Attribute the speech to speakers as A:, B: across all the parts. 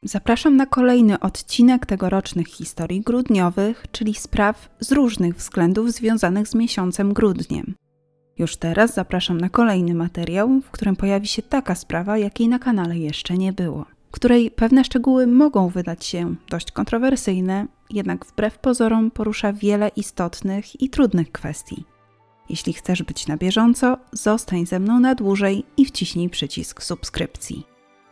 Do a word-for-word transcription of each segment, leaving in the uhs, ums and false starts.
A: Zapraszam na kolejny odcinek tegorocznych historii grudniowych, czyli spraw z różnych względów związanych z miesiącem grudniem. Już teraz zapraszam na kolejny materiał, w którym pojawi się taka sprawa, jakiej na kanale jeszcze nie było, której pewne szczegóły mogą wydać się dość kontrowersyjne, jednak wbrew pozorom porusza wiele istotnych i trudnych kwestii. Jeśli chcesz być na bieżąco, zostań ze mną na dłużej i wciśnij przycisk subskrypcji.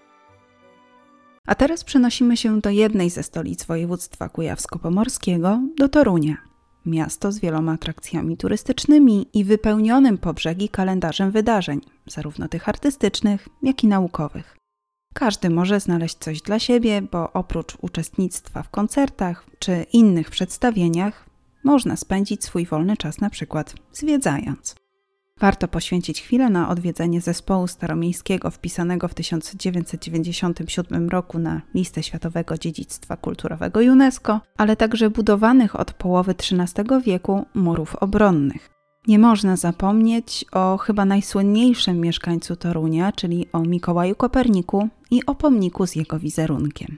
A: A teraz przenosimy się do jednej ze stolic województwa kujawsko-pomorskiego, do Torunia. Miasto z wieloma atrakcjami turystycznymi i wypełnionym po brzegi kalendarzem wydarzeń, zarówno tych artystycznych, jak i naukowych. Każdy może znaleźć coś dla siebie, bo oprócz uczestnictwa w koncertach czy innych przedstawieniach, można spędzić swój wolny czas na przykład zwiedzając. Warto poświęcić chwilę na odwiedzenie zespołu staromiejskiego wpisanego w tysiąc dziewięćset dziewięćdziesiątym siódmym roku na listę Światowego Dziedzictwa Kulturowego UNESCO, ale także budowanych od połowy trzynastego wieku murów obronnych. Nie można zapomnieć o chyba najsłynniejszym mieszkańcu Torunia, czyli o Mikołaju Koperniku i o pomniku z jego wizerunkiem.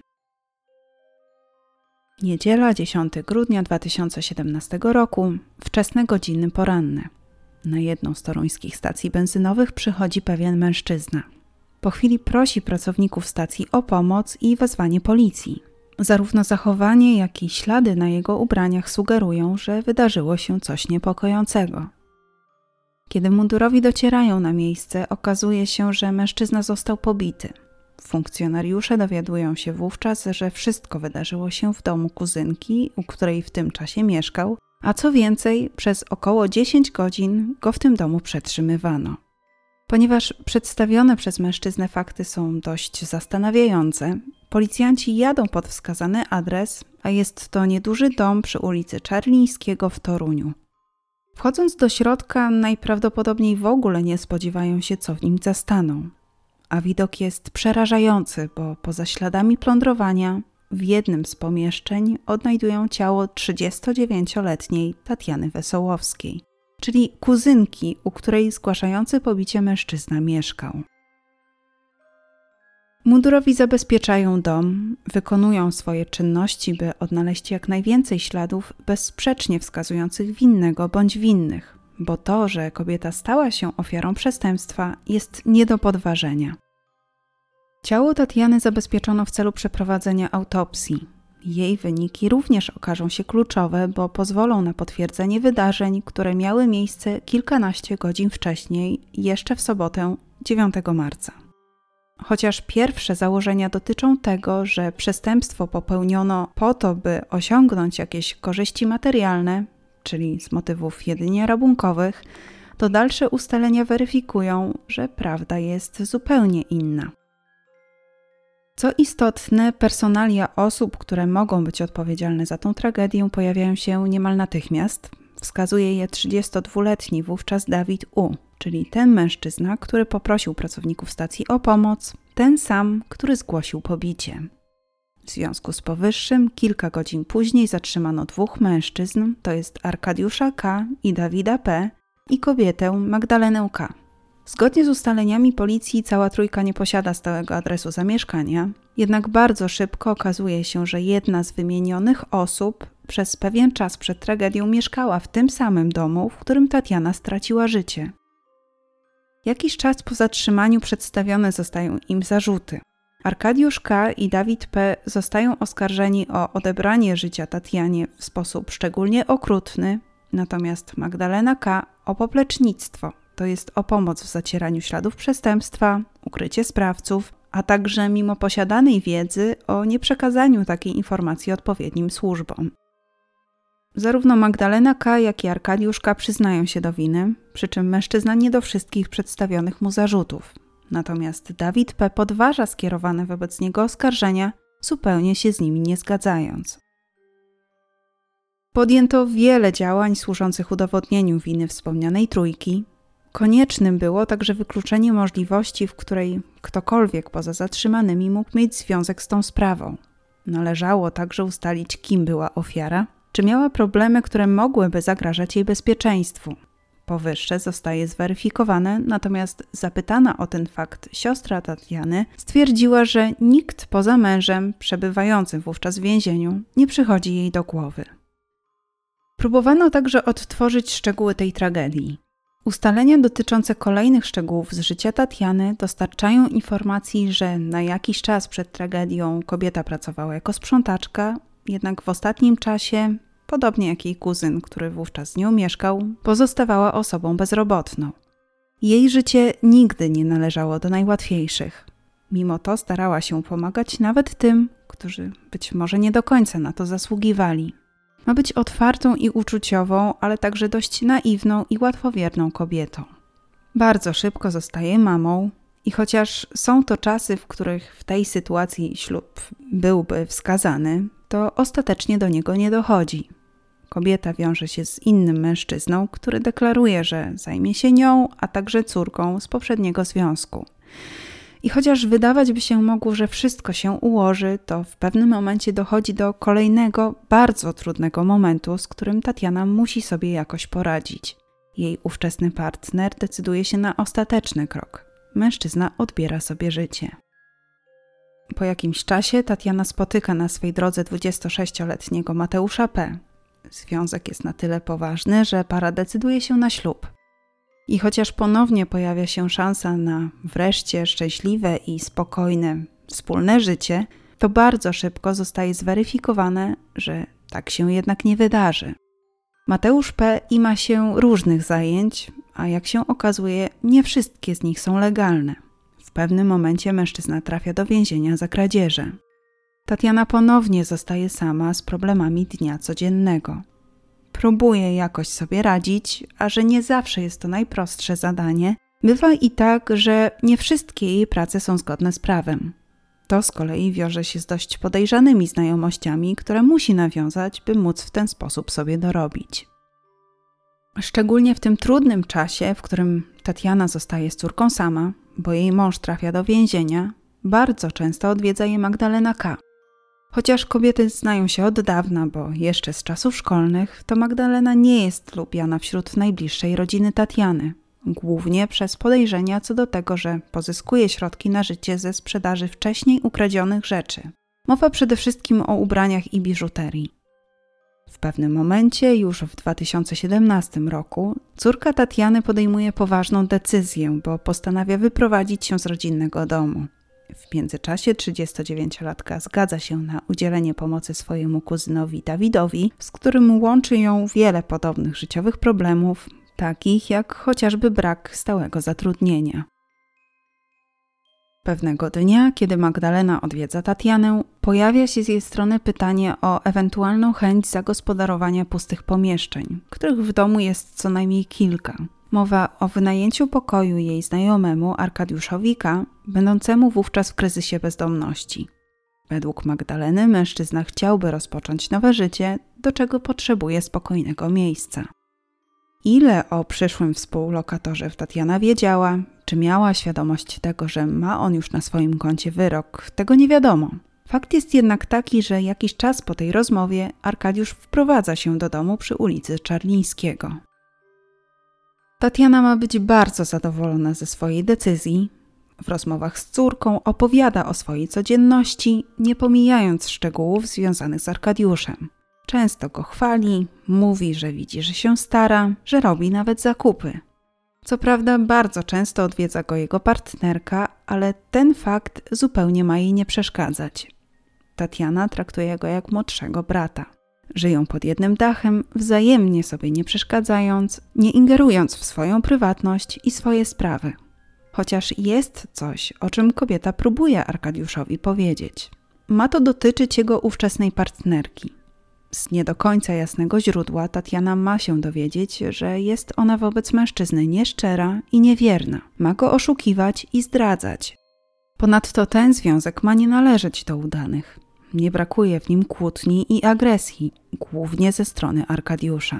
A: Niedziela, dziesiątego grudnia dwa tysiące siedemnastego roku, wczesne godziny poranne. Na jedną z toruńskich stacji benzynowych przychodzi pewien mężczyzna. Po chwili prosi pracowników stacji o pomoc i wezwanie policji. Zarówno zachowanie, jak i ślady na jego ubraniach sugerują, że wydarzyło się coś niepokojącego. Kiedy mundurowi docierają na miejsce, okazuje się, że mężczyzna został pobity. Funkcjonariusze dowiadują się wówczas, że wszystko wydarzyło się w domu kuzynki, u której w tym czasie mieszkał, a co więcej, przez około dziesięć godzin go w tym domu przetrzymywano. Ponieważ przedstawione przez mężczyznę fakty są dość zastanawiające, policjanci jadą pod wskazany adres, a jest to nieduży dom przy ulicy Czarlińskiego w Toruniu. Wchodząc do środka, najprawdopodobniej w ogóle nie spodziewają się, co w nim zastaną. A widok jest przerażający, bo poza śladami plądrowania w jednym z pomieszczeń odnajdują ciało trzydziestodziewięcioletniej Tatiany Wesołowskiej, czyli kuzynki, u której zgłaszający pobicie mężczyzna mieszkał. Mundurowi zabezpieczają dom, wykonują swoje czynności, by odnaleźć jak najwięcej śladów bezsprzecznie wskazujących winnego bądź winnych, bo to, że kobieta stała się ofiarą przestępstwa, jest nie do podważenia. Ciało Tatiany zabezpieczono w celu przeprowadzenia autopsji. Jej wyniki również okażą się kluczowe, bo pozwolą na potwierdzenie wydarzeń, które miały miejsce kilkanaście godzin wcześniej, jeszcze w sobotę dziewiątego marca. Chociaż pierwsze założenia dotyczą tego, że przestępstwo popełniono po to, by osiągnąć jakieś korzyści materialne, czyli z motywów jedynie rabunkowych, to dalsze ustalenia weryfikują, że prawda jest zupełnie inna. Co istotne, personalia osób, które mogą być odpowiedzialne za tą tragedię, pojawiają się niemal natychmiast. Wskazuje je trzydziestodwuletni wówczas Dawid U., czyli ten mężczyzna, który poprosił pracowników stacji o pomoc, ten sam, który zgłosił pobicie. W związku z powyższym kilka godzin później zatrzymano dwóch mężczyzn, to jest Arkadiusza K. i Dawida P. i kobietę Magdalenę K. Zgodnie z ustaleniami policji cała trójka nie posiada stałego adresu zamieszkania, jednak bardzo szybko okazuje się, że jedna z wymienionych osób przez pewien czas przed tragedią mieszkała w tym samym domu, w którym Tatiana straciła życie. Jakiś czas po zatrzymaniu przedstawione zostają im zarzuty. Arkadiusz K. i Dawid P. zostają oskarżeni o odebranie życia Tatianie w sposób szczególnie okrutny, natomiast Magdalena K. o poplecznictwo, to jest o pomoc w zacieraniu śladów przestępstwa, ukrycie sprawców, a także mimo posiadanej wiedzy o nieprzekazaniu takiej informacji odpowiednim służbom. Zarówno Magdalena K., jak i Arkadiusz K. przyznają się do winy, przy czym mężczyzna nie do wszystkich przedstawionych mu zarzutów. Natomiast Dawid P. podważa skierowane wobec niego oskarżenia, zupełnie się z nimi nie zgadzając. Podjęto wiele działań służących udowodnieniu winy wspomnianej trójki. Koniecznym było także wykluczenie możliwości, w której ktokolwiek poza zatrzymanymi mógł mieć związek z tą sprawą. Należało także ustalić, kim była ofiara, czy miała problemy, które mogłyby zagrażać jej bezpieczeństwu. Powyższe zostaje zweryfikowane, natomiast zapytana o ten fakt siostra Tatiany stwierdziła, że nikt poza mężem, przebywającym wówczas w więzieniu, nie przychodzi jej do głowy. Próbowano także odtworzyć szczegóły tej tragedii. Ustalenia dotyczące kolejnych szczegółów z życia Tatiany dostarczają informacji, że na jakiś czas przed tragedią kobieta pracowała jako sprzątaczka, jednak w ostatnim czasie, podobnie jak jej kuzyn, który wówczas z nią mieszkał, pozostawała osobą bezrobotną. Jej życie nigdy nie należało do najłatwiejszych. Mimo to starała się pomagać nawet tym, którzy być może nie do końca na to zasługiwali. Ma być otwartą i uczuciową, ale także dość naiwną i łatwowierną kobietą. Bardzo szybko zostaje mamą i chociaż są to czasy, w których w tej sytuacji ślub byłby wskazany, to ostatecznie do niego nie dochodzi. Kobieta wiąże się z innym mężczyzną, który deklaruje, że zajmie się nią, a także córką z poprzedniego związku. I chociaż wydawać by się mogło, że wszystko się ułoży, to w pewnym momencie dochodzi do kolejnego, bardzo trudnego momentu, z którym Tatiana musi sobie jakoś poradzić. Jej ówczesny partner decyduje się na ostateczny krok. Mężczyzna odbiera sobie życie. Po jakimś czasie Tatiana spotyka na swej drodze dwudziestosześcioletniego Mateusza P. Związek jest na tyle poważny, że para decyduje się na ślub. I chociaż ponownie pojawia się szansa na wreszcie szczęśliwe i spokojne wspólne życie, to bardzo szybko zostaje zweryfikowane, że tak się jednak nie wydarzy. Mateusz P. ima się różnych zajęć, a jak się okazuje, nie wszystkie z nich są legalne. W pewnym momencie mężczyzna trafia do więzienia za kradzieże. Tatiana ponownie zostaje sama z problemami dnia codziennego. Próbuje jakoś sobie radzić, a że nie zawsze jest to najprostsze zadanie, bywa i tak, że nie wszystkie jej prace są zgodne z prawem. To z kolei wiąże się z dość podejrzanymi znajomościami, które musi nawiązać, by móc w ten sposób sobie dorobić. Szczególnie w tym trudnym czasie, w którym Tatiana zostaje z córką sama, bo jej mąż trafia do więzienia, bardzo często odwiedza je Magdalena K. Chociaż kobiety znają się od dawna, bo jeszcze z czasów szkolnych, to Magdalena nie jest lubiana wśród najbliższej rodziny Tatiany, głównie przez podejrzenia co do tego, że pozyskuje środki na życie ze sprzedaży wcześniej ukradzionych rzeczy. Mowa przede wszystkim o ubraniach i biżuterii. W pewnym momencie, już w dwa tysiące siedemnastym roku, córka Tatiany podejmuje poważną decyzję, bo postanawia wyprowadzić się z rodzinnego domu. W międzyczasie trzydziestodziewięciolatka zgadza się na udzielenie pomocy swojemu kuzynowi Dawidowi, z którym łączy ją wiele podobnych życiowych problemów, takich jak chociażby brak stałego zatrudnienia. Pewnego dnia, kiedy Magdalena odwiedza Tatianę, pojawia się z jej strony pytanie o ewentualną chęć zagospodarowania pustych pomieszczeń, których w domu jest co najmniej kilka. Mowa o wynajęciu pokoju jej znajomemu Arkadiuszowi K., będącemu wówczas w kryzysie bezdomności. Według Magdaleny mężczyzna chciałby rozpocząć nowe życie, do czego potrzebuje spokojnego miejsca. Ile o przyszłym współlokatorze Tatiana wiedziała, czy miała świadomość tego, że ma on już na swoim koncie wyrok, tego nie wiadomo. Fakt jest jednak taki, że jakiś czas po tej rozmowie Arkadiusz wprowadza się do domu przy ulicy Czarlińskiego. Tatiana ma być bardzo zadowolona ze swojej decyzji. W rozmowach z córką opowiada o swojej codzienności, nie pomijając szczegółów związanych z Arkadiuszem. Często go chwali, mówi, że widzi, że się stara, że robi nawet zakupy. Co prawda bardzo często odwiedza go jego partnerka, ale ten fakt zupełnie ma jej nie przeszkadzać. Tatiana traktuje go jak młodszego brata. Żyją pod jednym dachem, wzajemnie sobie nie przeszkadzając, nie ingerując w swoją prywatność i swoje sprawy. Chociaż jest coś, o czym kobieta próbuje Arkadiuszowi powiedzieć. Ma to dotyczyć jego ówczesnej partnerki. Z nie do końca jasnego źródła Tatiana ma się dowiedzieć, że jest ona wobec mężczyzny nieszczera i niewierna. Ma go oszukiwać i zdradzać. Ponadto ten związek ma nie należeć do udanych. Nie brakuje w nim kłótni i agresji, głównie ze strony Arkadiusza.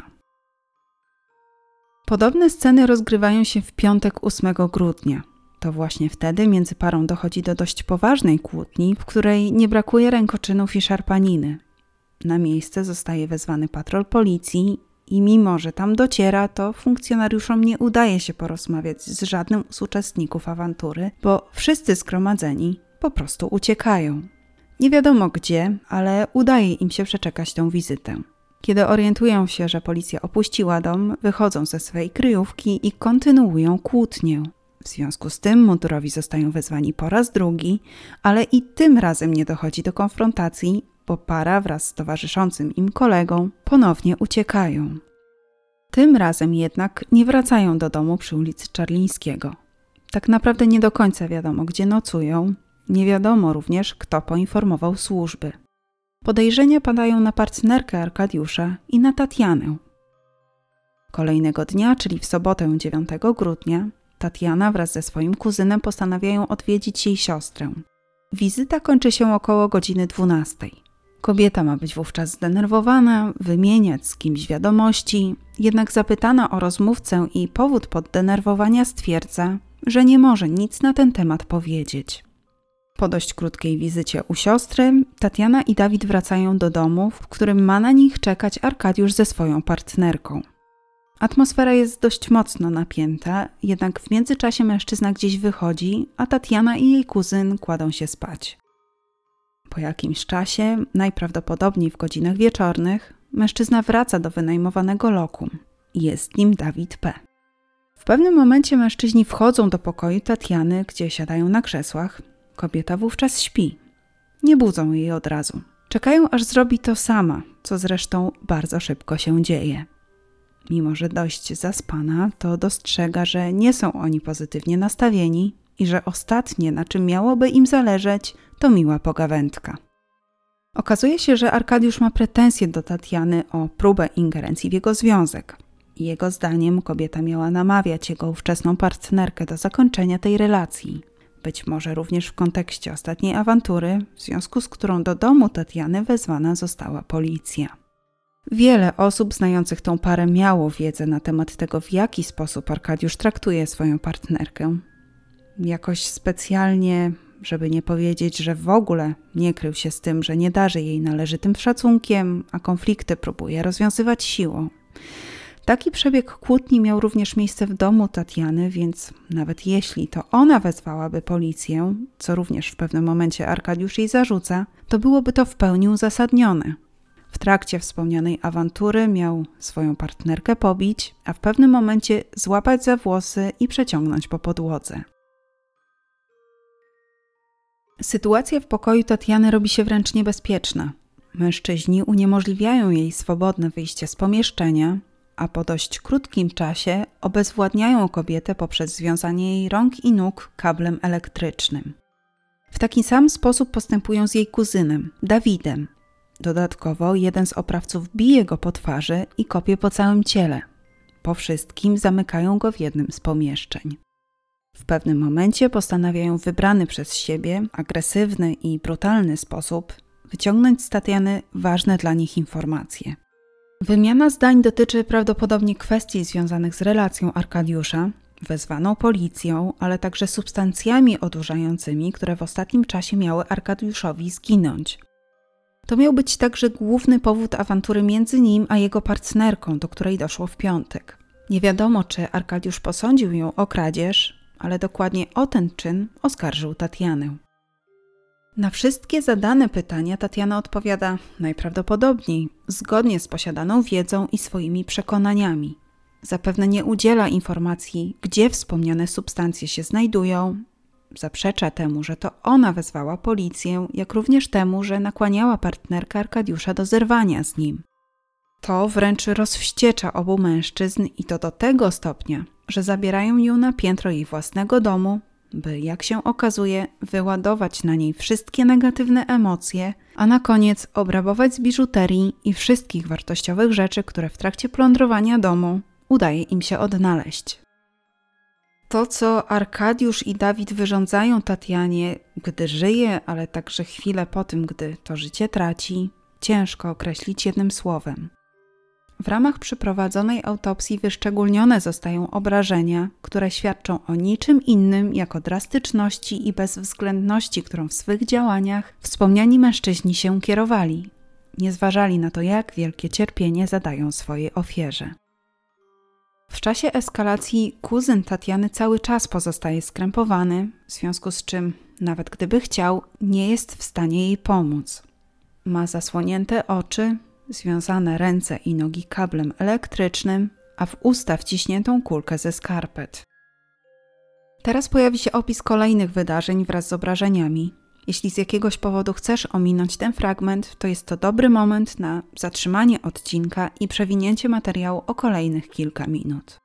A: Podobne sceny rozgrywają się w piątek ósmego grudnia. To właśnie wtedy między parą dochodzi do dość poważnej kłótni, w której nie brakuje rękoczynów i szarpaniny. Na miejsce zostaje wezwany patrol policji I mimo, że tam dociera, to funkcjonariuszom nie udaje się porozmawiać z żadnym z uczestników awantury, bo wszyscy zgromadzeni po prostu uciekają. Nie wiadomo gdzie, ale udaje im się przeczekać tę wizytę. Kiedy orientują się, że policja opuściła dom, wychodzą ze swej kryjówki i kontynuują kłótnię. W związku z tym mundurowi zostają wezwani po raz drugi, ale i tym razem nie dochodzi do konfrontacji, bo para wraz z towarzyszącym im kolegą ponownie uciekają. Tym razem jednak nie wracają do domu przy ulicy Czarlińskiego. Tak naprawdę nie do końca wiadomo, gdzie nocują. Nie wiadomo również, kto poinformował służby. Podejrzenia padają na partnerkę Arkadiusza i na Tatianę. Kolejnego dnia, czyli w sobotę dziewiątego grudnia, Tatiana wraz ze swoim kuzynem postanawiają odwiedzić jej siostrę. Wizyta kończy się około godziny dwunastej. Kobieta ma być wówczas zdenerwowana, wymieniać z kimś wiadomości, jednak zapytana o rozmówcę i powód poddenerwowania stwierdza, że nie może nic na ten temat powiedzieć. Po dość krótkiej wizycie u siostry, Tatiana i Dawid wracają do domu, w którym ma na nich czekać Arkadiusz ze swoją partnerką. Atmosfera jest dość mocno napięta, jednak w międzyczasie mężczyzna gdzieś wychodzi, a Tatiana i jej kuzyn kładą się spać. Po jakimś czasie, najprawdopodobniej w godzinach wieczornych, mężczyzna wraca do wynajmowanego lokum i jest nim Dawid P. W pewnym momencie mężczyźni wchodzą do pokoju Tatiany, gdzie siadają na krzesłach. Kobieta wówczas śpi. Nie budzą jej od razu. Czekają, aż zrobi to sama, co zresztą bardzo szybko się dzieje. Mimo że dość zaspana, to dostrzega, że nie są oni pozytywnie nastawieni i że ostatnie, na czym miałoby im zależeć, to miła pogawędka. Okazuje się, że Arkadiusz ma pretensje do Tatiany o próbę ingerencji w jego związek. Jego zdaniem kobieta miała namawiać jego ówczesną partnerkę do zakończenia tej relacji. Być może również w kontekście ostatniej awantury, w związku z którą do domu Tatiany wezwana została policja. Wiele osób znających tą parę miało wiedzę na temat tego, w jaki sposób Arkadiusz traktuje swoją partnerkę. Jakoś specjalnie, żeby nie powiedzieć, że w ogóle nie krył się z tym, że nie darzy jej należytym szacunkiem, a konflikty próbuje rozwiązywać siłą. Taki przebieg kłótni miał również miejsce w domu Tatiany, więc nawet jeśli to ona wezwałaby policję, co również w pewnym momencie Arkadiusz jej zarzuca, to byłoby to w pełni uzasadnione. W trakcie wspomnianej awantury miał swoją partnerkę pobić, a w pewnym momencie złapać za włosy i przeciągnąć po podłodze. Sytuacja w pokoju Tatiany robi się wręcz niebezpieczna. Mężczyźni uniemożliwiają jej swobodne wyjście z pomieszczenia, a po dość krótkim czasie obezwładniają kobietę poprzez związanie jej rąk i nóg kablem elektrycznym. W taki sam sposób postępują z jej kuzynem, Dawidem. Dodatkowo jeden z oprawców bije go po twarzy i kopie po całym ciele. Po wszystkim zamykają go w jednym z pomieszczeń. W pewnym momencie postanawiają w wybrany przez siebie, agresywny i brutalny sposób wyciągnąć z Tatiany ważne dla nich informacje. Wymiana zdań dotyczy prawdopodobnie kwestii związanych z relacją Arkadiusza, wezwaną policją, ale także substancjami odurzającymi, które w ostatnim czasie miały Arkadiuszowi zginąć. To miał być także główny powód awantury między nim a jego partnerką, do której doszło w piątek. Nie wiadomo, czy Arkadiusz posądził ją o kradzież, ale dokładnie o ten czyn oskarżył Tatianę. Na wszystkie zadane pytania Tatiana odpowiada najprawdopodobniej zgodnie z posiadaną wiedzą i swoimi przekonaniami. Zapewne nie udziela informacji, gdzie wspomniane substancje się znajdują, zaprzecza temu, że to ona wezwała policję, jak również temu, że nakłaniała partnerkę Arkadiusza do zerwania z nim. To wręcz rozwściecza obu mężczyzn i to do tego stopnia, że zabierają ją na piętro jej własnego domu, by, jak się okazuje, wyładować na niej wszystkie negatywne emocje, a na koniec obrabować z biżuterii i wszystkich wartościowych rzeczy, które w trakcie plądrowania domu udaje im się odnaleźć. To, co Arkadiusz i Dawid wyrządzają Tatianie, gdy żyje, ale także chwilę po tym, gdy to życie traci, ciężko określić jednym słowem. W ramach przeprowadzonej autopsji wyszczególnione zostają obrażenia, które świadczą o niczym innym jak o drastyczności i bezwzględności, którą w swych działaniach wspomniani mężczyźni się kierowali. nie zważali na to, jak wielkie cierpienie zadają swojej ofierze. W czasie eskalacji kuzyn Tatiany cały czas pozostaje skrępowany, w związku z czym, nawet gdyby chciał, nie jest w stanie jej pomóc. Ma zasłonięte oczy, związane ręce i nogi kablem elektrycznym, a w usta wciśniętą kulkę ze skarpet. Teraz pojawi się opis kolejnych wydarzeń wraz z obrażeniami. Jeśli z jakiegoś powodu chcesz ominąć ten fragment, to jest to dobry moment na zatrzymanie odcinka i przewinięcie materiału o kolejnych kilka minut.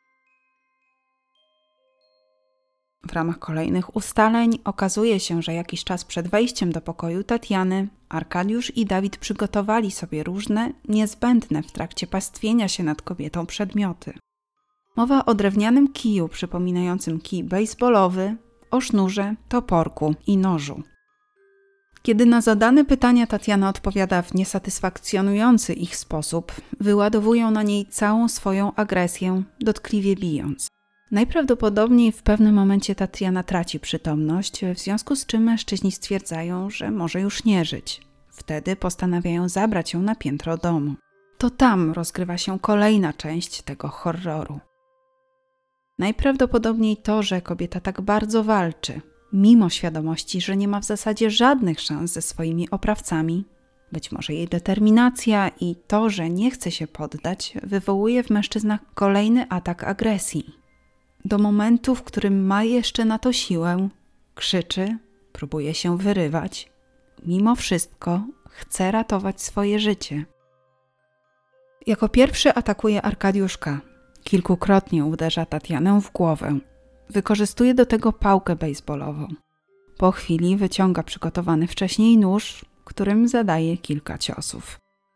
A: W ramach kolejnych ustaleń okazuje się, że jakiś czas przed wejściem do pokoju Tatiany, Arkadiusz i Dawid przygotowali sobie różne, niezbędne w trakcie pastwienia się nad kobietą przedmioty. Mowa o drewnianym kiju przypominającym kij bejsbolowy, o sznurze, toporku i nożu. Kiedy na zadane pytania Tatiana odpowiada w niesatysfakcjonujący ich sposób, wyładowują na niej całą swoją agresję, dotkliwie bijąc. Najprawdopodobniej w pewnym momencie Tatiana traci przytomność, w związku z czym mężczyźni stwierdzają, że może już nie żyć. Wtedy postanawiają zabrać ją na piętro domu. To tam rozgrywa się kolejna część tego horroru. Najprawdopodobniej to, że kobieta tak bardzo walczy, mimo świadomości, że nie ma w zasadzie żadnych szans ze swoimi oprawcami, być może jej determinacja i to, że nie chce się poddać, wywołuje w mężczyznach kolejny atak agresji. Do momentu, w którym ma jeszcze na to siłę, krzyczy, próbuje się wyrywać. Mimo wszystko chce ratować swoje życie. Jako pierwszy atakuje Arkadiuszka. Kilkukrotnie uderza Tatianę w głowę. Wykorzystuje do tego pałkę bejsbolową. Po chwili wyciąga przygotowany wcześniej nóż, którym zadaje kilka ciosów.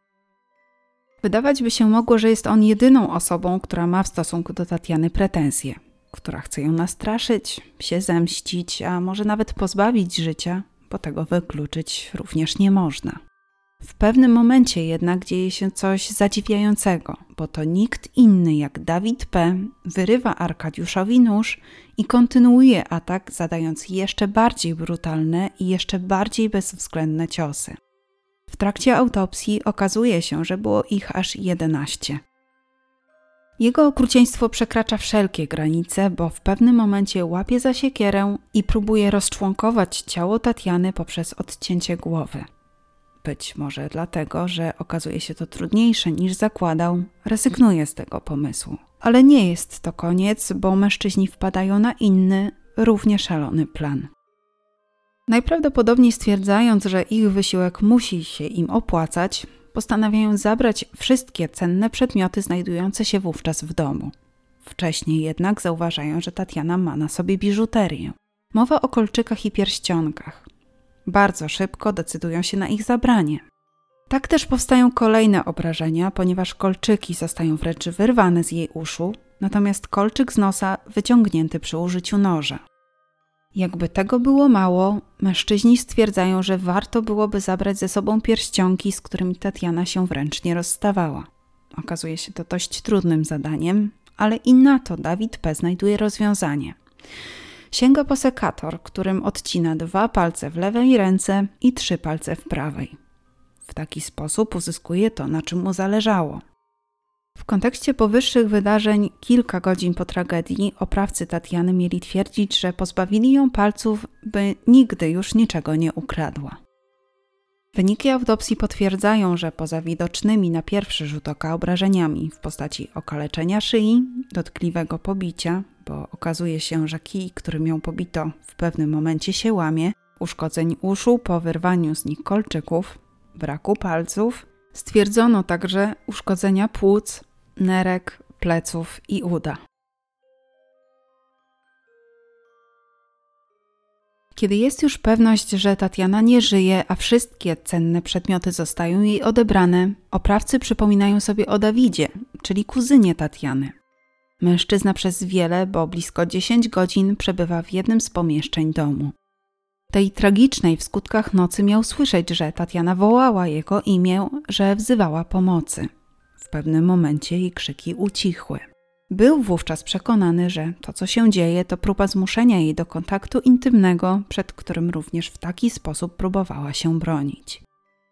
A: Wydawać by się mogło, że jest on jedyną osobą, która ma w stosunku do Tatiany pretensje, która chce ją nastraszyć, się zemścić, a może nawet pozbawić życia, bo tego wykluczyć również nie można. W pewnym momencie jednak dzieje się coś zadziwiającego, bo to nikt inny jak Dawid P. wyrywa Arkadiuszowi nóż i kontynuuje atak, zadając jeszcze bardziej brutalne i jeszcze bardziej bezwzględne ciosy. W trakcie autopsji okazuje się, że było ich aż jedenaście. Jego okrucieństwo przekracza wszelkie granice, bo w pewnym momencie łapie za siekierę i próbuje rozczłonkować ciało Tatiany poprzez odcięcie głowy. Być może dlatego, że okazuje się to trudniejsze niż zakładał, rezygnuje z tego pomysłu. Ale nie jest to koniec, bo mężczyźni wpadają na inny, równie szalony plan. Najprawdopodobniej stwierdzając, że ich wysiłek musi się im opłacać, postanawiają zabrać wszystkie cenne przedmioty znajdujące się wówczas w domu. Wcześniej jednak zauważają, że Tatiana ma na sobie biżuterię. Mowa o kolczykach i pierścionkach. Bardzo szybko decydują się na ich zabranie. Tak też powstają kolejne obrażenia, ponieważ kolczyki zostają wręcz wyrwane z jej uszu, natomiast kolczyk z nosa wyciągnięty przy użyciu noża. Jakby tego było mało, mężczyźni stwierdzają, że warto byłoby zabrać ze sobą pierścionki, z którymi Tatiana się wręcz nie rozstawała. Okazuje się to dość trudnym zadaniem, ale i na to Dawid P. znajduje rozwiązanie. Sięga po sekator, którym odcina dwa palce w lewej ręce i trzy palce w prawej. W taki sposób uzyskuje to, na czym mu zależało. W kontekście powyższych wydarzeń, kilka godzin po tragedii, oprawcy Tatiany mieli twierdzić, że pozbawili ją palców, by nigdy już niczego nie ukradła. Wyniki autopsji potwierdzają, że poza widocznymi na pierwszy rzut oka obrażeniami w postaci okaleczenia szyi, dotkliwego pobicia, bo okazuje się, że kij, którym ją pobito, w pewnym momencie się łamie, uszkodzeń uszu po wyrwaniu z nich kolczyków, braku palców, stwierdzono także uszkodzenia płuc, nerek, pleców i uda. Kiedy jest już pewność, że Tatiana nie żyje, a wszystkie cenne przedmioty zostają jej odebrane, oprawcy przypominają sobie o Dawidzie, czyli kuzynie Tatiany. Mężczyzna przez wiele, bo blisko dziesięć godzin przebywa w jednym z pomieszczeń domu. Tej tragicznej w skutkach nocy miał słyszeć, że Tatiana wołała jego imię, że wzywała pomocy. W pewnym momencie jej krzyki ucichły. Był wówczas przekonany, że to, co się dzieje, to próba zmuszenia jej do kontaktu intymnego, przed którym również w taki sposób próbowała się bronić.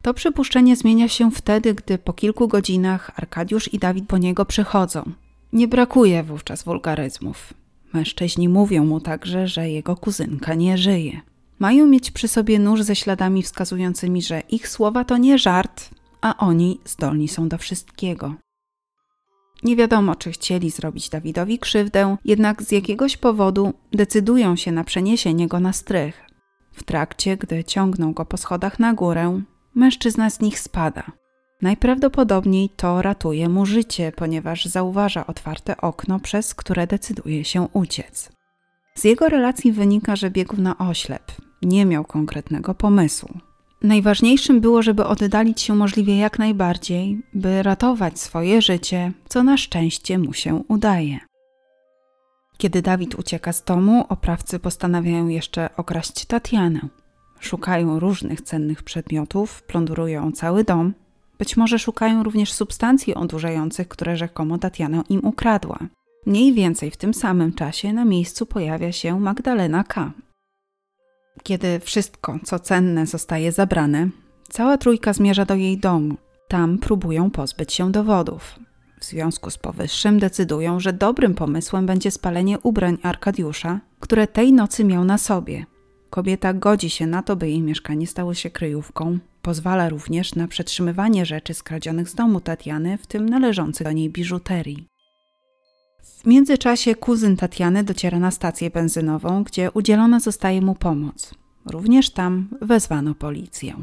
A: To przypuszczenie zmienia się wtedy, gdy po kilku godzinach Arkadiusz i Dawid po niego przychodzą. Nie brakuje wówczas wulgaryzmów. Mężczyźni mówią mu także, że jego kuzynka nie żyje. Mają mieć przy sobie nóż ze śladami wskazującymi, że ich słowa to nie żart, a oni zdolni są do wszystkiego. Nie wiadomo, czy chcieli zrobić Dawidowi krzywdę, jednak z jakiegoś powodu decydują się na przeniesienie go na strych. W trakcie, gdy ciągną go po schodach na górę, mężczyzna z nich spada. Najprawdopodobniej to ratuje mu życie, ponieważ zauważa otwarte okno, przez które decyduje się uciec. Z jego relacji wynika, że biegł na oślep. Nie miał konkretnego pomysłu. Najważniejszym było, żeby oddalić się możliwie jak najbardziej, by ratować swoje życie, co na szczęście mu się udaje. Kiedy Dawid ucieka z domu, oprawcy postanawiają jeszcze okraść Tatianę. Szukają różnych cennych przedmiotów, plądrują cały dom. Być może szukają również substancji odurzających, które rzekomo Tatiana im ukradła. Mniej więcej w tym samym czasie na miejscu pojawia się Magdalena K. Kiedy wszystko, co cenne, zostaje zabrane, cała trójka zmierza do jej domu. Tam próbują pozbyć się dowodów. W związku z powyższym decydują, że dobrym pomysłem będzie spalenie ubrań Arkadiusza, które tej nocy miał na sobie. Kobieta godzi się na to, by jej mieszkanie stało się kryjówką. Pozwala również na przetrzymywanie rzeczy skradzionych z domu Tatiany, w tym należących do niej biżuterii. W międzyczasie kuzyn Tatiany dociera na stację benzynową, gdzie udzielona zostaje mu pomoc. Również tam wezwano policję.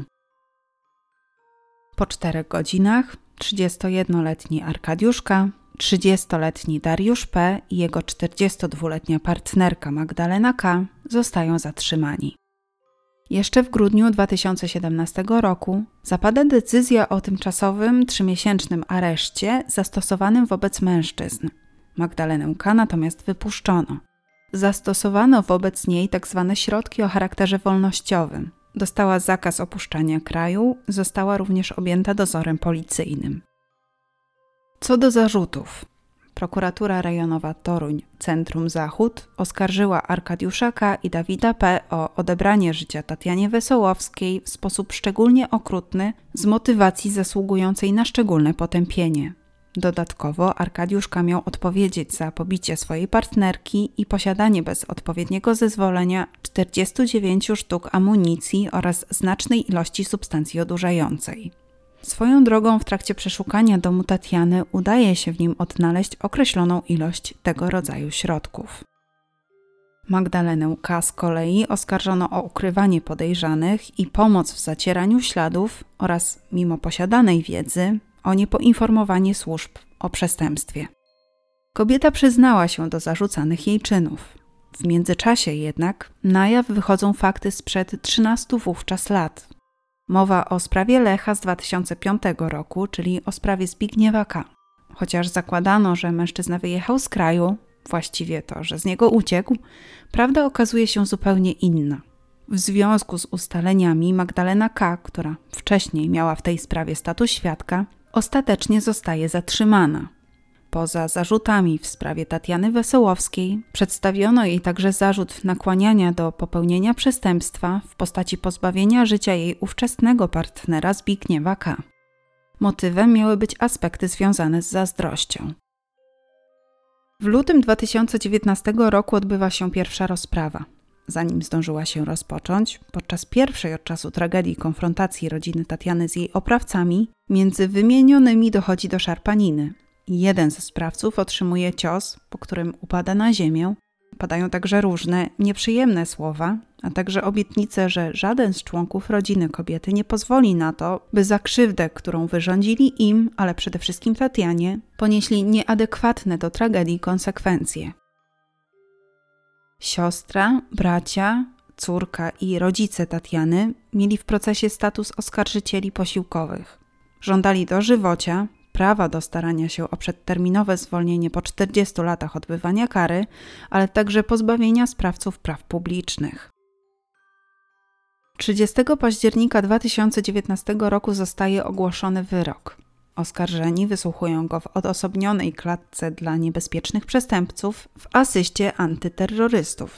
A: Po czterech godzinach trzydziestojednoletni Arkadiusz K., trzydziestoletni Dariusz P. i jego czterdziestodwuletnia partnerka Magdalena K. zostają zatrzymani. Jeszcze w grudniu dwa tysiące siedemnastego roku zapada decyzja o tymczasowym trzymiesięcznym areszcie zastosowanym wobec mężczyzn. Magdalenę K. natomiast wypuszczono. Zastosowano wobec niej tzw. środki o charakterze wolnościowym. Dostała zakaz opuszczania kraju, została również objęta dozorem policyjnym. Co do zarzutów. Prokuratura rejonowa Toruń, Centrum Zachód, oskarżyła Arkadiusza K. i Dawida P. o odebranie życia Tatianie Wesołowskiej w sposób szczególnie okrutny z motywacji zasługującej na szczególne potępienie. Dodatkowo Arkadiusz K. miał odpowiedzieć za pobicie swojej partnerki i posiadanie bez odpowiedniego zezwolenia czterdziestu dziewięciu sztuk amunicji oraz znacznej ilości substancji odurzającej. Swoją drogą w trakcie przeszukania domu Tatiany udaje się w nim odnaleźć określoną ilość tego rodzaju środków. Magdalenę K. z kolei oskarżono o ukrywanie podejrzanych i pomoc w zacieraniu śladów oraz, mimo posiadanej wiedzy, o niepoinformowanie służb o przestępstwie. Kobieta przyznała się do zarzucanych jej czynów. W międzyczasie jednak na jaw wychodzą fakty sprzed trzynastu wówczas lat. Mowa o sprawie Lecha z dwa tysiące piątego roku, czyli o sprawie Zbigniewa K. Chociaż zakładano, że mężczyzna wyjechał z kraju, właściwie to, że z niego uciekł, prawda okazuje się zupełnie inna. W związku z ustaleniami Magdalena K., która wcześniej miała w tej sprawie status świadka, ostatecznie zostaje zatrzymana. Poza zarzutami w sprawie Tatiany Wesołowskiej przedstawiono jej także zarzut nakłaniania do popełnienia przestępstwa w postaci pozbawienia życia jej ówczesnego partnera Zbigniewa K. Motywem miały być aspekty związane z zazdrością. W lutym dwa tysiące dziewiętnastego roku odbywa się pierwsza rozprawa. Zanim zdążyła się rozpocząć, podczas pierwszej od czasu tragedii konfrontacji rodziny Tatiany z jej oprawcami, między wymienionymi dochodzi do szarpaniny. Jeden ze sprawców otrzymuje cios, po którym upada na ziemię. Padają także różne nieprzyjemne słowa, a także obietnice, że żaden z członków rodziny kobiety nie pozwoli na to, by za krzywdę, którą wyrządzili im, ale przede wszystkim Tatianie, ponieśli nieadekwatne do tragedii konsekwencje. Siostra, bracia, córka i rodzice Tatiany mieli w procesie status oskarżycieli posiłkowych. Żądali dożywocia, prawa do starania się o przedterminowe zwolnienie po czterdziestu latach odbywania kary, ale także pozbawienia sprawców praw publicznych. trzydziestego października dwa tysiące dziewiętnastego roku zostaje ogłoszony wyrok. Oskarżeni wysłuchują go w odosobnionej klatce dla niebezpiecznych przestępców w asyście antyterrorystów.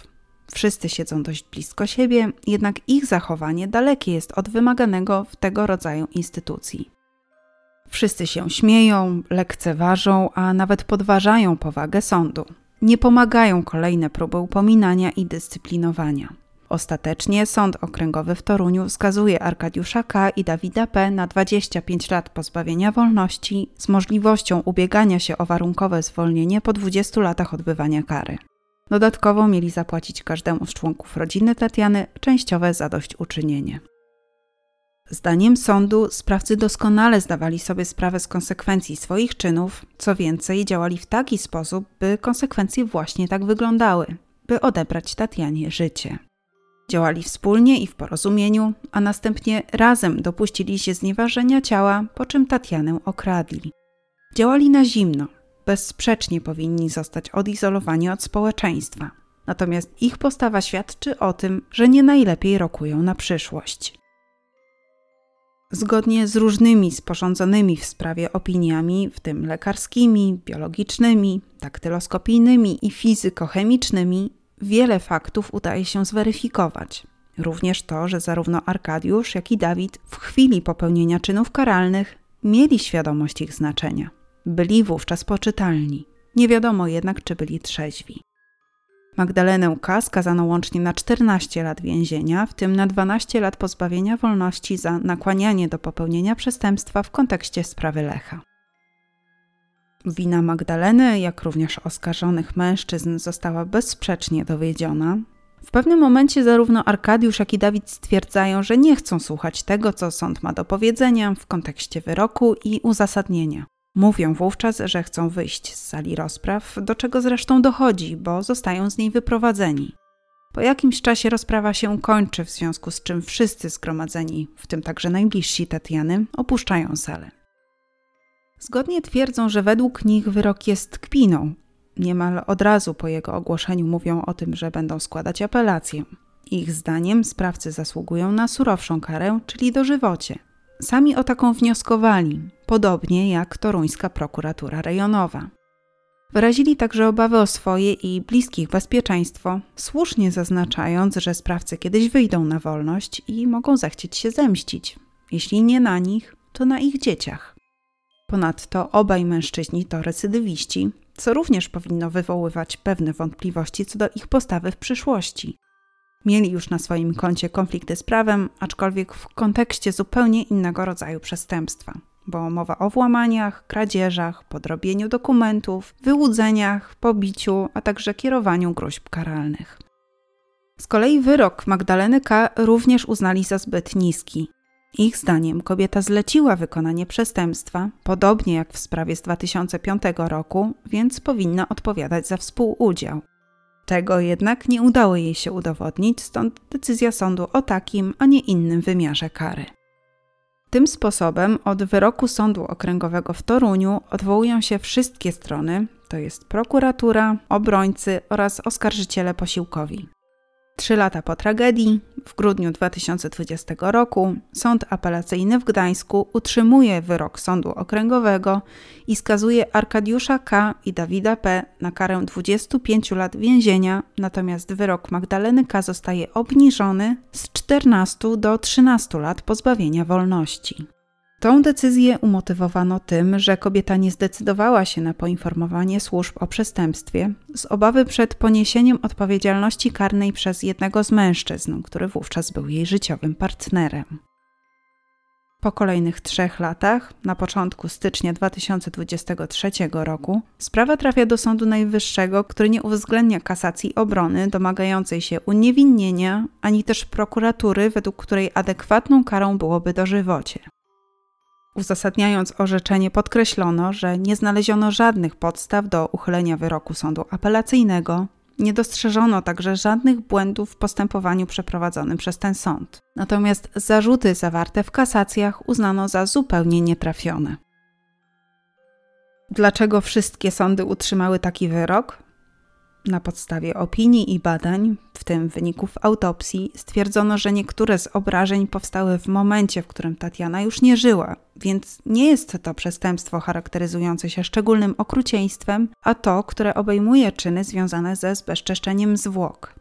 A: Wszyscy siedzą dość blisko siebie, jednak ich zachowanie dalekie jest od wymaganego w tego rodzaju instytucji. Wszyscy się śmieją, lekceważą, a nawet podważają powagę sądu. Nie pomagają kolejne próby upominania i dyscyplinowania. Ostatecznie Sąd Okręgowy w Toruniu skazuje Arkadiusza K. i Dawida P. na dwadzieścia pięć lat pozbawienia wolności z możliwością ubiegania się o warunkowe zwolnienie po dwudziestu latach odbywania kary. Dodatkowo mieli zapłacić każdemu z członków rodziny Tatiany częściowe zadośćuczynienie. Zdaniem sądu sprawcy doskonale zdawali sobie sprawę z konsekwencji swoich czynów, co więcej działali w taki sposób, by konsekwencje właśnie tak wyglądały, by odebrać Tatianie życie. Działali wspólnie i w porozumieniu, a następnie razem dopuścili się znieważenia ciała, po czym Tatianę okradli. Działali na zimno, bezsprzecznie powinni zostać odizolowani od społeczeństwa. Natomiast ich postawa świadczy o tym, że nie najlepiej rokują na przyszłość. Zgodnie z różnymi sporządzonymi w sprawie opiniami, w tym lekarskimi, biologicznymi, daktyloskopijnymi i fizykochemicznymi, wiele faktów udaje się zweryfikować. Również to, że zarówno Arkadiusz, jak i Dawid w chwili popełnienia czynów karalnych mieli świadomość ich znaczenia. Byli wówczas poczytalni. Nie wiadomo jednak, czy byli trzeźwi. Magdalenę K. skazano łącznie na czternaście lat więzienia, w tym na dwanaście lat pozbawienia wolności za nakłanianie do popełnienia przestępstwa w kontekście sprawy Lecha. Wina Magdaleny, jak również oskarżonych mężczyzn, została bezsprzecznie dowiedziona. W pewnym momencie zarówno Arkadiusz, jak i Dawid stwierdzają, że nie chcą słuchać tego, co sąd ma do powiedzenia w kontekście wyroku i uzasadnienia. Mówią wówczas, że chcą wyjść z sali rozpraw, do czego zresztą dochodzi, bo zostają z niej wyprowadzeni. Po jakimś czasie rozprawa się kończy, w związku z czym wszyscy zgromadzeni, w tym także najbliżsi Tatiany, opuszczają salę. Zgodnie twierdzą, że według nich wyrok jest kpiną. Niemal od razu po jego ogłoszeniu mówią o tym, że będą składać apelację. Ich zdaniem sprawcy zasługują na surowszą karę, czyli dożywocie. Sami o taką wnioskowali, podobnie jak toruńska prokuratura rejonowa. Wyrazili także obawy o swoje i bliskich bezpieczeństwo, słusznie zaznaczając, że sprawcy kiedyś wyjdą na wolność i mogą zechcieć się zemścić. Jeśli nie na nich, to na ich dzieciach. Ponadto obaj mężczyźni to recydywiści, co również powinno wywoływać pewne wątpliwości co do ich postawy w przyszłości. Mieli już na swoim koncie konflikty z prawem, aczkolwiek w kontekście zupełnie innego rodzaju przestępstwa, bo mowa o włamaniach, kradzieżach, podrobieniu dokumentów, wyłudzeniach, pobiciu, a także kierowaniu gróźb karalnych. Z kolei wyrok Magdaleny K. również uznali za zbyt niski. Ich zdaniem kobieta zleciła wykonanie przestępstwa, podobnie jak w sprawie z dwa tysiące piątego roku, więc powinna odpowiadać za współudział. Tego jednak nie udało jej się udowodnić, stąd decyzja sądu o takim, a nie innym wymiarze kary. Tym sposobem od wyroku Sądu Okręgowego w Toruniu odwołują się wszystkie strony, to jest prokuratura, obrońcy oraz oskarżyciele posiłkowi. Trzy lata po tragedii, w grudniu dwa tysiące dwudziestego roku, Sąd Apelacyjny w Gdańsku utrzymuje wyrok Sądu Okręgowego i skazuje Arkadiusza K. i Dawida P. na karę dwudziestu pięciu lat więzienia, natomiast wyrok Magdaleny K. zostaje obniżony z czternastu do trzynastu lat pozbawienia wolności. Tą decyzję umotywowano tym, że kobieta nie zdecydowała się na poinformowanie służb o przestępstwie z obawy przed poniesieniem odpowiedzialności karnej przez jednego z mężczyzn, który wówczas był jej życiowym partnerem. Po kolejnych trzech latach, na początku stycznia dwa tysiące dwudziestego trzeciego roku, sprawa trafia do Sądu Najwyższego, który nie uwzględnia kasacji obrony domagającej się uniewinnienia, ani też prokuratury, według której adekwatną karą byłoby dożywocie. Uzasadniając orzeczenie podkreślono, że nie znaleziono żadnych podstaw do uchylenia wyroku sądu apelacyjnego, nie dostrzeżono także żadnych błędów w postępowaniu przeprowadzonym przez ten sąd. Natomiast zarzuty zawarte w kasacjach uznano za zupełnie nietrafione. Dlaczego wszystkie sądy utrzymały taki wyrok? Na podstawie opinii i badań, w tym wyników autopsji, stwierdzono, że niektóre z obrażeń powstały w momencie, w którym Tatiana już nie żyła, więc nie jest to przestępstwo charakteryzujące się szczególnym okrucieństwem, a to, które obejmuje czyny związane ze zbezczeszczeniem zwłok.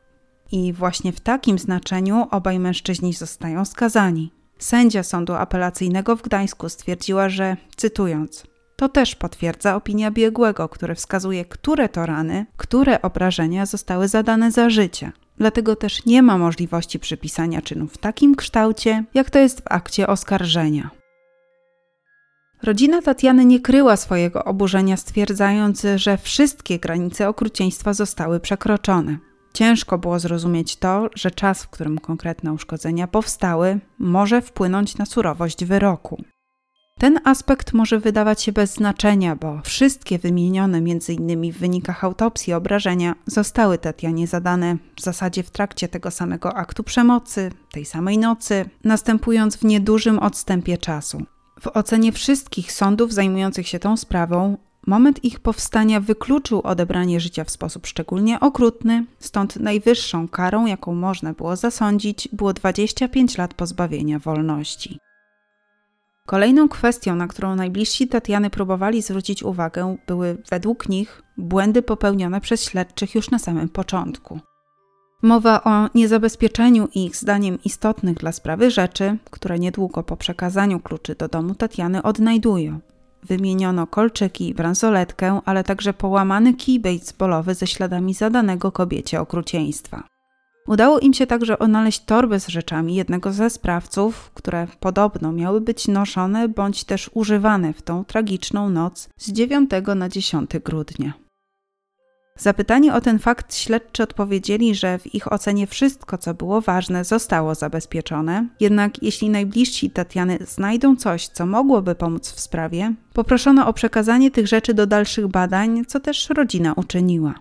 A: I właśnie w takim znaczeniu obaj mężczyźni zostają skazani. Sędzia Sądu Apelacyjnego w Gdańsku stwierdziła, że, cytując, to też potwierdza opinia biegłego, który wskazuje, które to rany, które obrażenia zostały zadane za życia. Dlatego też nie ma możliwości przypisania czynu w takim kształcie, jak to jest w akcie oskarżenia. Rodzina Tatiany nie kryła swojego oburzenia, stwierdzając, że wszystkie granice okrucieństwa zostały przekroczone. Ciężko było zrozumieć to, że czas, w którym konkretne uszkodzenia powstały, może wpłynąć na surowość wyroku. Ten aspekt może wydawać się bez znaczenia, bo wszystkie wymienione m.in. w wynikach autopsji obrażenia zostały Tatianie zadane w zasadzie w trakcie tego samego aktu przemocy, tej samej nocy, następując w niedużym odstępie czasu. W ocenie wszystkich sądów zajmujących się tą sprawą, moment ich powstania wykluczył odebranie życia w sposób szczególnie okrutny, stąd najwyższą karą, jaką można było zasądzić, było dwadzieścia pięć lat pozbawienia wolności. Kolejną kwestią, na którą najbliżsi Tatiany próbowali zwrócić uwagę, były według nich błędy popełnione przez śledczych już na samym początku. Mowa o niezabezpieczeniu ich zdaniem istotnych dla sprawy rzeczy, które niedługo po przekazaniu kluczy do domu Tatiany odnajdują. Wymieniono kolczyki i bransoletkę, ale także połamany kij baseballowy ze śladami zadanego kobiecie okrucieństwa. Udało im się także odnaleźć torby z rzeczami jednego ze sprawców, które podobno miały być noszone bądź też używane w tą tragiczną noc z dziewiątego na dziesiątego grudnia. Zapytani o ten fakt śledczy odpowiedzieli, że w ich ocenie wszystko, co było ważne, zostało zabezpieczone, jednak jeśli najbliżsi Tatiany znajdą coś, co mogłoby pomóc w sprawie, poproszono o przekazanie tych rzeczy do dalszych badań, co też rodzina uczyniła.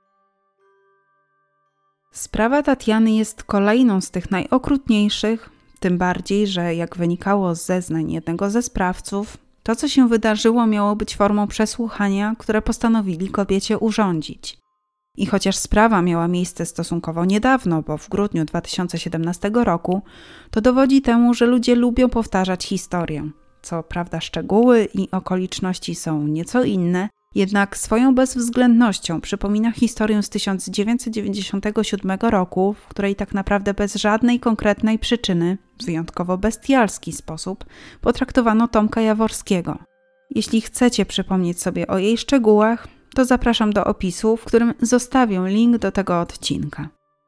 A: Sprawa Tatiany jest kolejną z tych najokrutniejszych, tym bardziej, że jak wynikało z zeznań jednego ze sprawców, to, co się wydarzyło, miało być formą przesłuchania, które postanowili kobiecie urządzić. I chociaż sprawa miała miejsce stosunkowo niedawno, bo w grudniu dwa tysiące siedemnastego roku, to dowodzi temu, że ludzie lubią powtarzać historię. Co prawda szczegóły i okoliczności są nieco inne, jednak swoją bezwzględnością przypomina historię z tysiąc dziewięćset dziewięćdziesiątego siódmego roku, w której tak naprawdę bez żadnej konkretnej przyczyny, w wyjątkowo bestialski sposób, potraktowano Tomka Jaworskiego. Jeśli chcecie przypomnieć sobie o jej szczegółach, to zapraszam do opisu, w którym zostawię link do tego odcinka.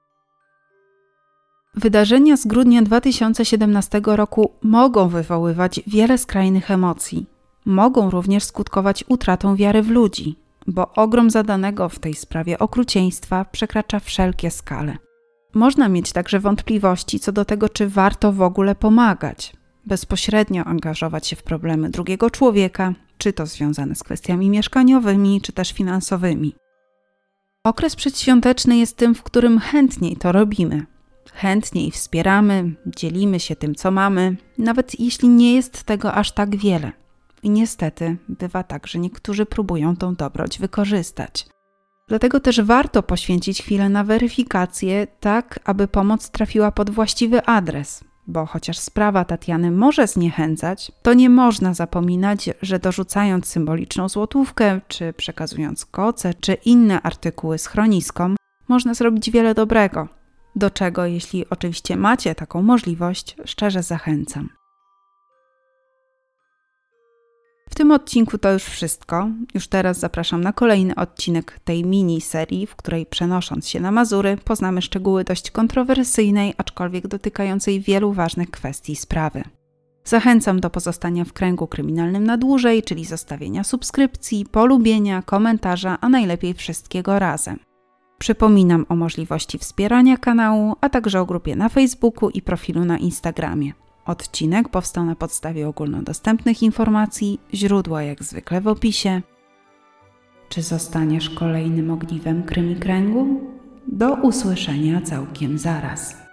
A: Wydarzenia z grudnia dwa tysiące siedemnastego roku mogą wywoływać wiele skrajnych emocji. Mogą również skutkować utratą wiary w ludzi, bo ogrom zadanego w tej sprawie okrucieństwa przekracza wszelkie skale. Można mieć także wątpliwości co do tego, czy warto w ogóle pomagać, bezpośrednio angażować się w problemy drugiego człowieka, czy to związane z kwestiami mieszkaniowymi, czy też finansowymi. Okres przedświąteczny jest tym, w którym chętniej to robimy. Chętniej wspieramy, dzielimy się tym, co mamy, nawet jeśli nie jest tego aż tak wiele. I niestety bywa tak, że niektórzy próbują tą dobroć wykorzystać. Dlatego też warto poświęcić chwilę na weryfikację, tak aby pomoc trafiła pod właściwy adres. Bo chociaż sprawa Tatiany może zniechęcać, to nie można zapominać, że dorzucając symboliczną złotówkę, czy przekazując koce, czy inne artykuły schroniskom, można zrobić wiele dobrego, do czego, jeśli oczywiście macie taką możliwość, szczerze zachęcam. W tym odcinku to już wszystko. Już teraz zapraszam na kolejny odcinek tej mini-serii, w której przenosząc się na Mazury, poznamy szczegóły dość kontrowersyjnej, aczkolwiek dotykającej wielu ważnych kwestii sprawy. Zachęcam do pozostania w kręgu kryminalnym na dłużej, czyli zostawienia subskrypcji, polubienia, komentarza, a najlepiej wszystkiego razem. Przypominam o możliwości wspierania kanału, a także o grupie na Facebooku i profilu na Instagramie. Odcinek powstał na podstawie ogólnodostępnych informacji, źródła jak zwykle w opisie. Czy zostaniesz kolejnym ogniwem Krymikręgu? Do usłyszenia całkiem zaraz.